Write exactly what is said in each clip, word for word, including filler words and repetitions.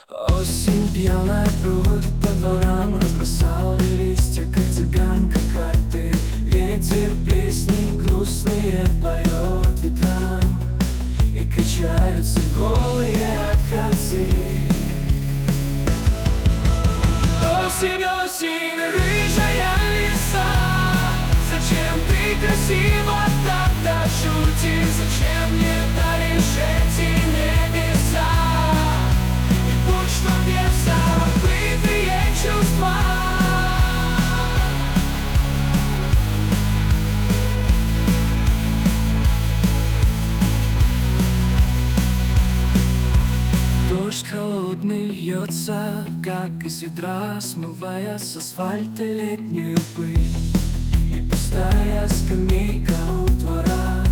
Осень пьяная бродит по дворам, разбросала листья, как цыганка карты. Ветер песни грустные поет ветрам, и качаются голые акации. Осень, осень, рыжая лиса, зачем ты красиво так дошутишь? Зачем мне даришь эти небеса? И путь, что мне забытые чувства. Дождь холодный льется, как из ведра, смывая с асфальта летнюю пыль. И пустая скамейка у двора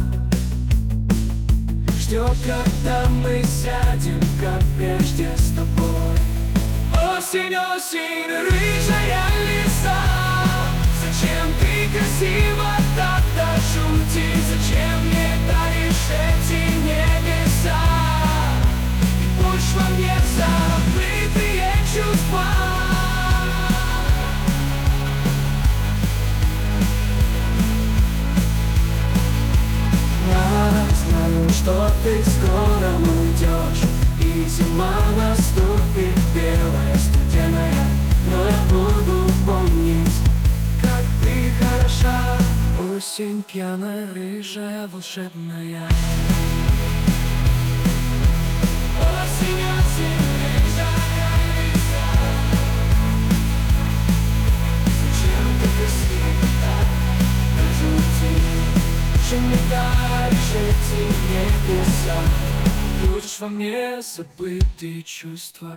ждет, когда мы сядем, как прежде с тобой. Осень, осень, рыжая лиса, зачем ты красиво так дошутишь? Зачем мне даришь эти небеса? И пусть во мне забытые чувства. Знаю, что ты скоро уйдешь, и зима наступит белая, студеная. Но я буду помнить, как ты хороша. Осень пьяная, рыжая, волшебная. Осень, осень, рыжая лиса, зачем ты красиво так дошутишь? Чем мне даришь эти небеса? Будешь во мне забытые чувства.